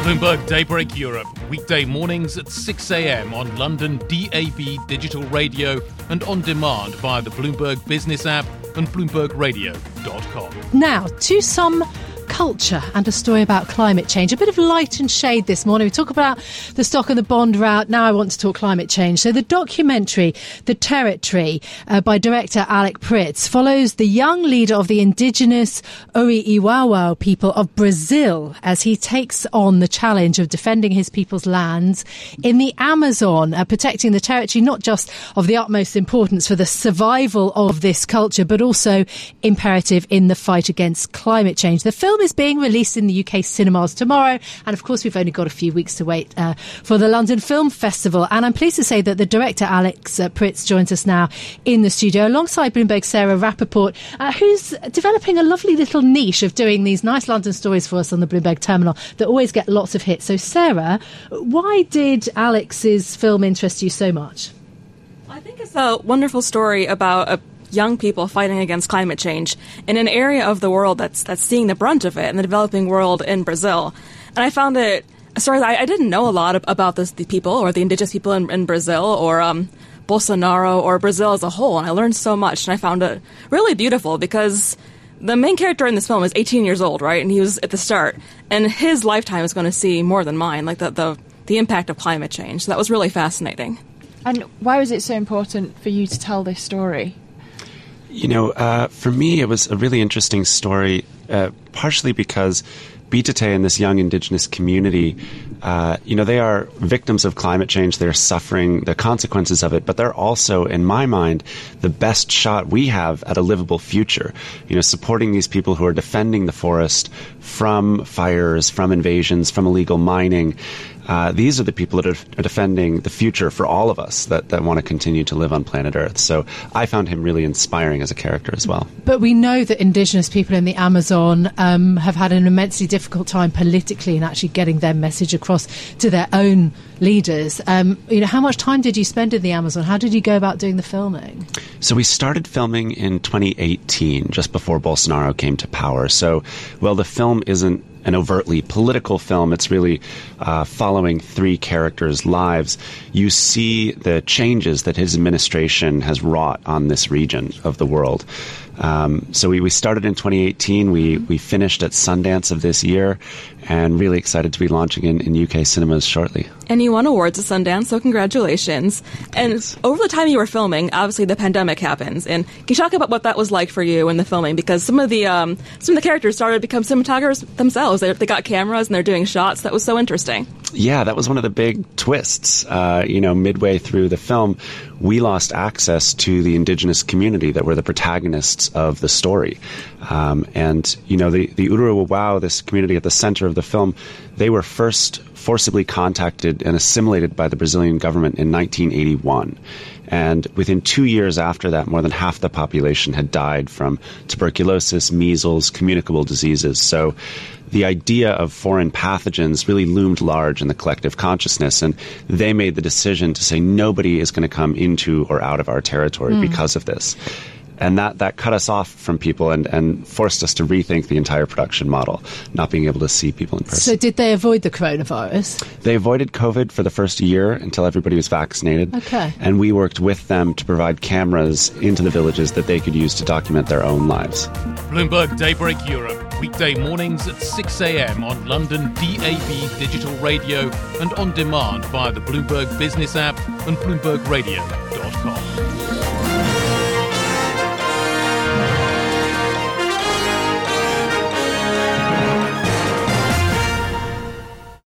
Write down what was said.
Bloomberg Daybreak Europe, weekday mornings at 6 a.m. on London DAB digital radio and on demand via the Bloomberg Business app and BloombergRadio.com. Now, to some culture and a story about climate change. A bit of light and shade this morning. We talk about the stock and the bond route. Now I want to talk climate change. So the documentary, The Territory, by director Alec Pritz, follows the young leader of the indigenous Ori-Iwawao people of Brazil as he takes on the challenge of defending his people's lands in the Amazon, protecting the territory not just of the utmost importance for the survival of this culture, but also imperative in the fight against climate change. The film is being released in the UK cinemas tomorrow, and of course we've only got a few weeks to wait for the London Film Festival, and I'm pleased to say that the director Alex Pritz joins us now in the studio alongside Bloomberg's Sarah Rappaport, who's developing a lovely little niche of doing these nice London stories for us on the Bloomberg terminal that always get lots of hits. So Sarah, why did Alex's film interest you so much? I think it's a wonderful story about young people fighting against climate change in an area of the world that's seeing the brunt of it, in the developing world in Brazil. And I found it a story that I didn't know a lot about the people or the indigenous people in Brazil or Bolsonaro or Brazil as a whole. And I learned so much, and I found it really beautiful because the main character in this film is 18 years old, right? And he was at the start, and his lifetime is going to see more than mine, like the impact of climate change. So that was really fascinating. And why was it so important for you to tell this story? You know, for me, it was a really interesting story, partially because Bitate and this young indigenous community, they are victims of climate change. They're suffering the consequences of it, but they're also, in my mind, the best shot we have at a livable future. You know, supporting these people who are defending the forest from fires, from invasions, from illegal mining. These are the people that are defending the future for all of us that want to continue to live on planet Earth. So I found him really inspiring as a character as well. But we know that indigenous people in the Amazon have had an immensely difficult time politically in actually getting their message across to their own leaders. How much time did you spend in the Amazon? How did you go about doing the filming? So we started filming in 2018, just before Bolsonaro came to power. So, well, the film isn't an overtly political film. It's really following three characters' lives. You see the changes that his administration has wrought on this region of the world. So we started in 2018. We finished at Sundance of this year, and really excited to be launching in UK cinemas shortly. And you won awards at Sundance, so congratulations. Thanks. And over the time you were filming, obviously the pandemic happens. And can you talk about what that was like for you in the filming? Because some of the characters started to become cinematographers themselves. They got cameras and they're doing shots. That was so interesting. Yeah, that was one of the big twists. Midway through the film, we lost access to the indigenous community that were the protagonists of the story. The Uri-Iwawao, this community at the center of the film, they were first forcibly contacted and assimilated by the Brazilian government in 1981. And within 2 years after that, more than half the population had died from tuberculosis, measles, communicable diseases. So the idea of foreign pathogens really loomed large in the collective consciousness, and they made the decision to say nobody is going to come into or out of our territory because of this. And that cut us off from people and forced us to rethink the entire production model, not being able to see people in person. So did they avoid the coronavirus? They avoided COVID for the first year until everybody was vaccinated. Okay. And we worked with them to provide cameras into the villages that they could use to document their own lives. Bloomberg Daybreak Europe, weekday mornings at 6 a.m. on London DAB digital radio and on demand via the Bloomberg Business app and BloombergRadio.com.